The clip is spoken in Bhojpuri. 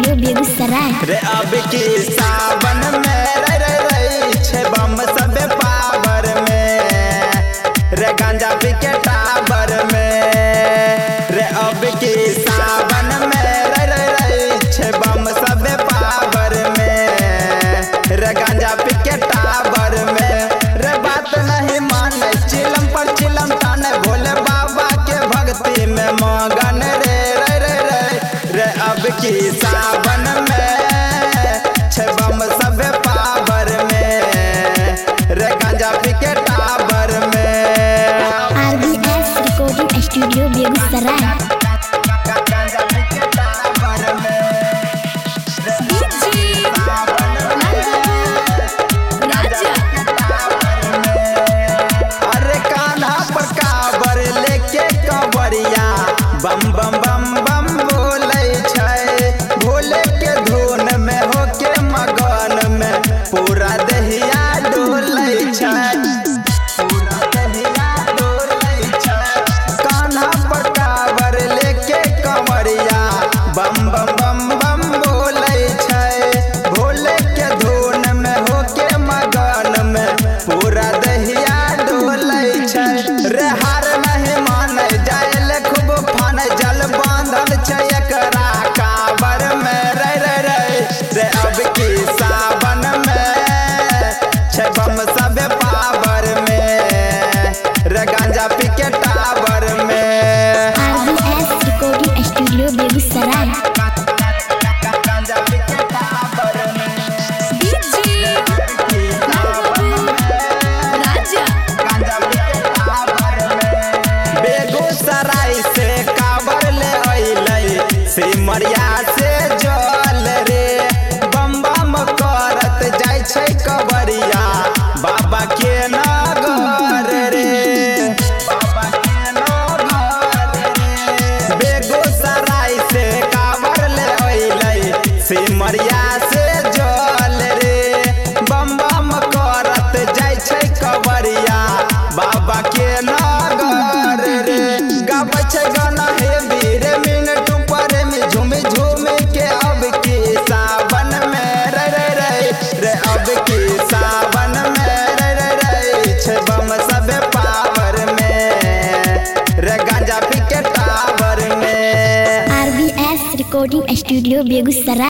स्टूडियो बेगूसराय। रे अब की सावन में रे रे रे छे बम सबे पावर में रे गांजा पी के टावर में। रे अब की सावन में रे रे रे छे बम सबे पावर में रे गांजा पी के टावर में। रे बात नहीं माने चिलम पर चिलम ताने भोले बाबा के भक्ति में मगन रे रे रे रे रे अब की सावन में छे बम सबे पावर में रे गांजा पी के टावर में। RBS recording studio Begusarai. अरे कान्हा पर काबर लेके कवरिया बम बम बम बम बोले छै। भोले के धुन में होके मगन में पूरा दहिया डोले छै। पूरा दहिया डोले छै। कान्हा पर काबर लेके कवरिया बम बम बम बम बोले छै। भोले के धुन में होके मगन में पूरा दहिया डोले छै। रे हार नहीं माने जायल खूब फान जल बांधल छै एकरा काबर में रे रे रे रे अब की सावन में छे बम सबे पावर में रे गांजा पी के टावर में। RBS recording studio Begusarai. गांजा पी के टावर में। बेगूसराय से काबर ले अइलै सिमरिया से जल रे बम बम करत जाय छै कवरिया बाबा के नगर रे। बाबा के नगर रे। बेगूसराय से काबर ले अइलै सिमरिया से जल रे बम बम करत जाय छै कवरिया बाबा के नगर रे। गाबै छै गाना हे वीर मिनट पर में झूम झूम के अब की सावन में रे रे रे रे अब की सावन में रे रे रे छे बम सबे पावर में रे गांजा पी के टावर में। RBS recording studio Begusarai.